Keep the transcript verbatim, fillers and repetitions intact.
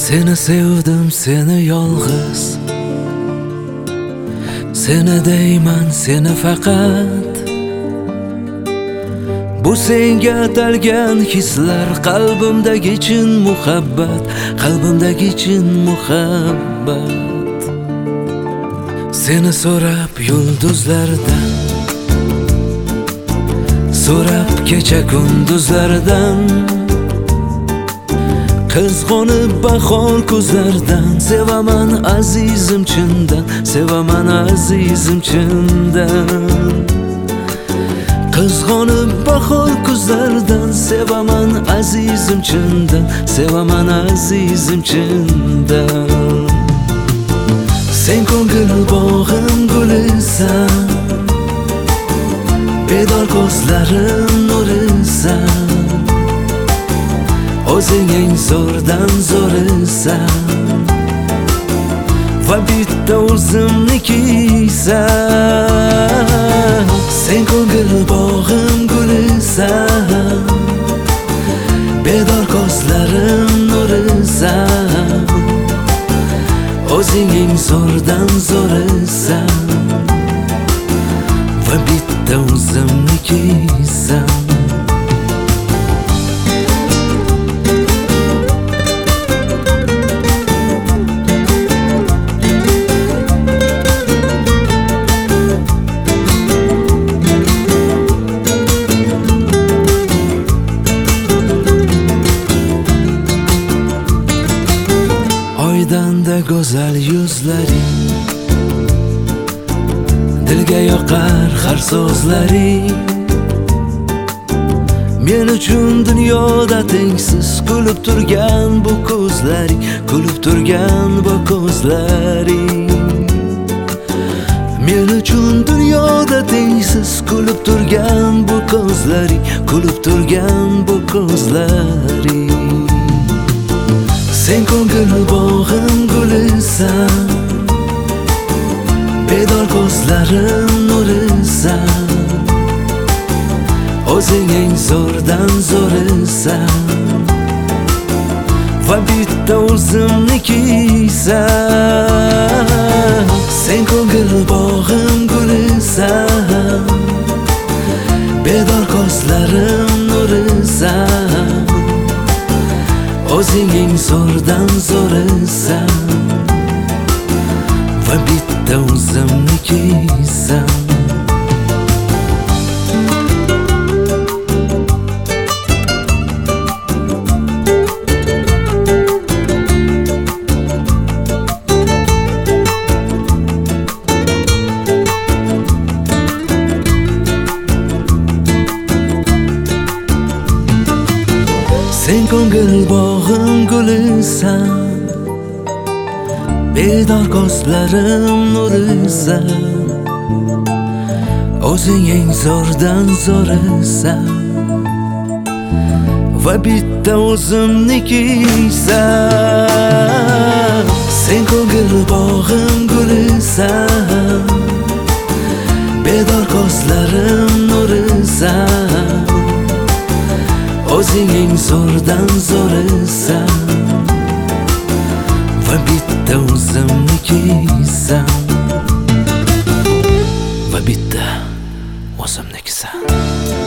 Seni sevdim, seni yolg'iz, seni deyman, seni faqat. Bu senga atalgan hislar, qalbimdagi chin muhabbat, qalbimdagi chin muhabbat. Seni so'rab yulduzlardan, so'rab kecha kunduzlardan, qizg'onib bahor ko'zlardan, sevaman azizim chindan, sevaman azizim chindan. Qizg'onib bahor ko'zlardan, sevaman azizim chindan, sevaman azizim chindan. Sen ko'ngil bog'im gulisan, bedor ko'zlarim nurisan. O'zing eng zo'rdan zo'risan va bitta o'zimnikisan. Sen ko'ngil bog'im gulisan, bedor ko'zlarim nurisan. O'zing eng zo'rdan zo'risan va bitta o'zimnikisan. Oydanda go'zal yuzlaring, dilga yoqar har so'zlaring. Men uchun dunyoda tengsiz, kulib turgan bu ko'zlaring, kulib turgan bu ko'zlaring. Men uchun dunyoda tengsiz, kulib turgan bu ko'zlaring, kulib turgan bu ko'zlaring. Sen ko'ngil bog'im gulisan, bedor ko'zlarim nurisan. O'zing eng zo'rdan zo'risan va bitta o'zimnikisan. Sen ko'ngil bog'im gulisan, bedor ko'zlarim nurisan. O'zing eng zo'rdan zo'risan va bitta o'zimnikisan. Sen ko'ngil bog'im gulisan, bedor ko'zlarim nurisan. O'zing eng zo'rdan zo'risan va bitta o'zimnikisan. Sen ko'ngil bog'im gulisan, bedor ko'zlarim nurisan. O'zing eng zo'rdan zo'risan va bitta o'zimnikisan va bitta o'zimnikisan.